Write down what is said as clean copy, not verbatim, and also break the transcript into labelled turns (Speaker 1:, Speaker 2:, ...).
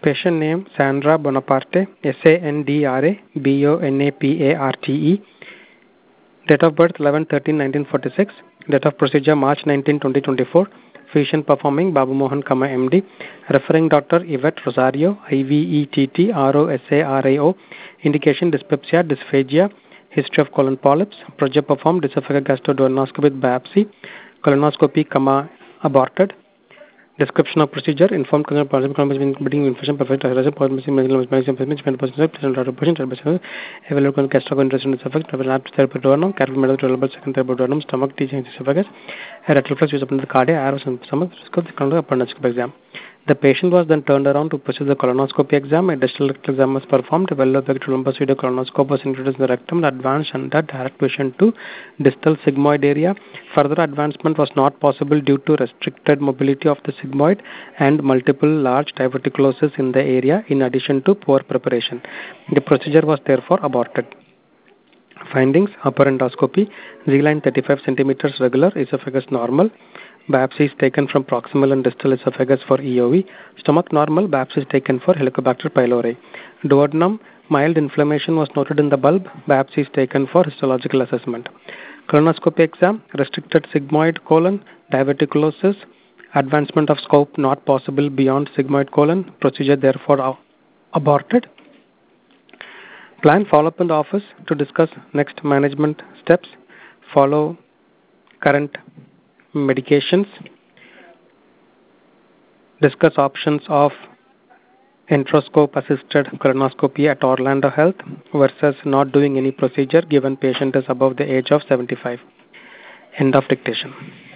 Speaker 1: Patient name Sandra Bonaparte, Sandra Bonaparte. Date of birth 11/13/1946. Date of procedure March 19, 2024. Physician performing Babu Mohan, MD. Referring doctor Yvette Rosario, IVETT ROSARIO. Indication dyspepsia, dysphagia. History of colon polyps. Procedure performed esophageal gastroduodenoscopy with biopsy. Colonoscopy, aborted. Description of procedure: informed consent between information perfect evaluate gastrointestinal esophagus, therapy duodenum, careful medical second therapy duodenum, stomach, teaching esophagus, rectal flush use upon the cardia, arrows and stomach, appendoscopy exam. The patient was then turned around to proceed the colonoscopy exam. A distal rectal exam was performed. A well-located video colonoscope was introduced in the rectum. The advanced under direct vision to distal sigmoid area. Further advancement was not possible due to restricted mobility of the sigmoid and multiple large diverticulosis in the area, in addition to poor preparation. The procedure was therefore aborted. Findings: upper endoscopy, Z-line 35 centimeters regular, esophagus normal. Biopsy is taken from proximal and distal esophagus for EOE. Stomach normal. Biopsy is taken for Helicobacter pylori. Duodenum, mild inflammation was noted in the bulb. Biopsy is taken for histological assessment. Colonoscopy exam: restricted sigmoid colon, diverticulosis, advancement of scope not possible beyond sigmoid colon. Procedure therefore aborted. Plan follow-up in the office to discuss next management steps. Follow current medications. Discuss options of enteroscope-assisted colonoscopy at Orlando Health versus not doing any procedure given patient is above the age of 75. End of dictation.